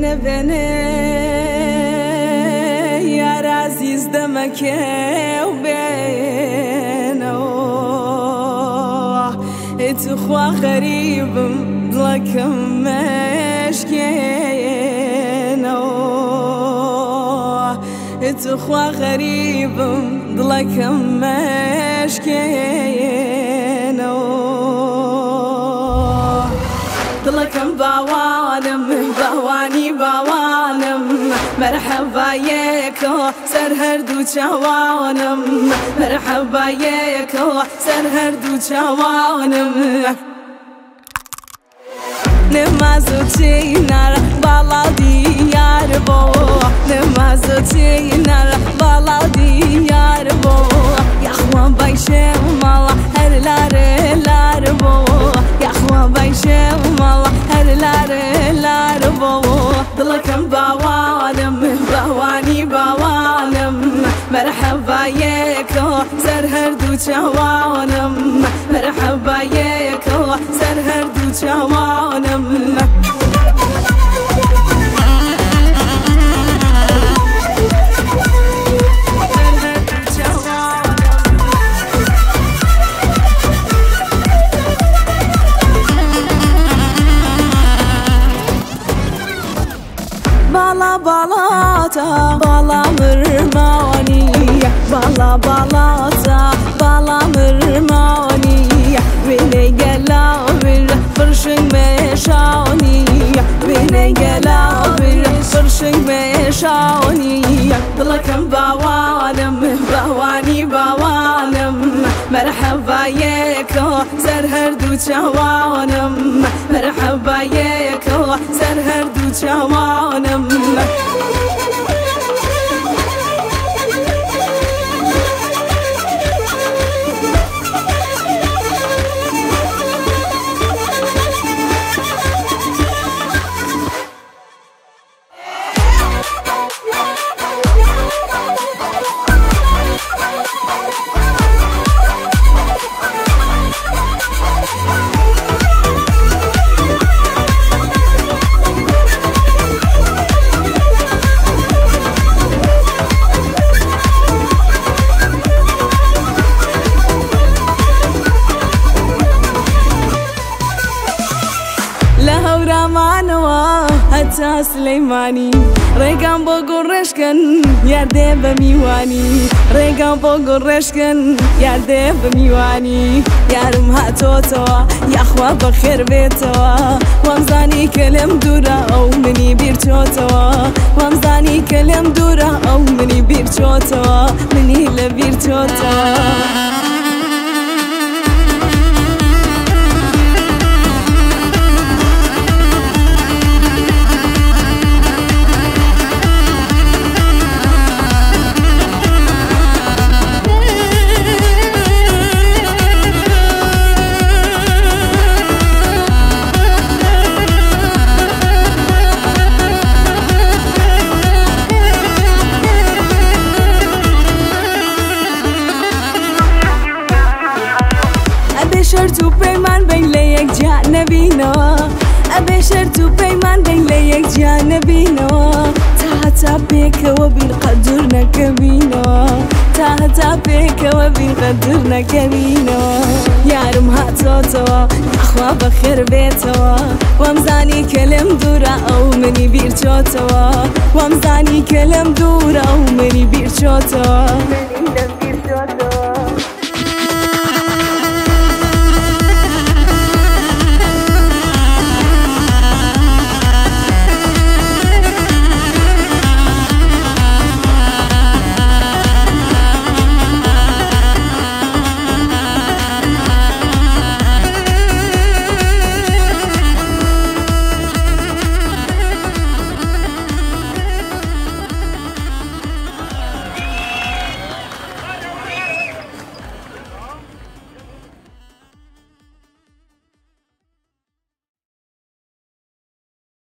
بني يا عزيز دمك وبينه اتخوى غريب ضلك مشكينه اتخوى غريب ضلك مشكينه ضلك باوانم باواني باوانم مرحبا يكو سر هردو چوانم مرحبا يكو سر هردو چوانم نمازو چینار بالا دیار بو نمازو چینار بالا دیار بو یخوان بایشه مالا هر لار بو یخوان بایشه مالا هر لار بو دلکم باوانم باوانی باوانم مرحبا یکو سر هردو چوانم مرحبا یکو سر هردو چوانم Bala balata, bala mırmani Bala balata, bala mırmani Bine gela bir fırşın meşani Bine gela bir fırşın meşani Dılakım bavanım, bavani bavanım Merhaba yeko, ser herdu çavanım Merhaba yeko, ser herdu çavanım رمانوا حتى سليماني ريقان بوغو رشكن ياردي بميواني ريقان بوغو رشكن ياردي بميواني يارم هاتوتوا يا اخوا بخير بيتوا وامزاني كلم دورا او مني بيرتوتوا وامزاني كلم دورا او مني بيرتوتوا مني لبيرتوتوا شرط پیمان بین لیک جانبینو ابي شرط پیمان بین لیک جانبینو تا بك وبالقدر نكبينو تا بك وبالقدر نكبينو يارم هاتوتوا اخوا بخير بيتوا وامزاني كلم دورا او مني بيرتوتوا وامزاني كلم دورا او مني بيرتوتوا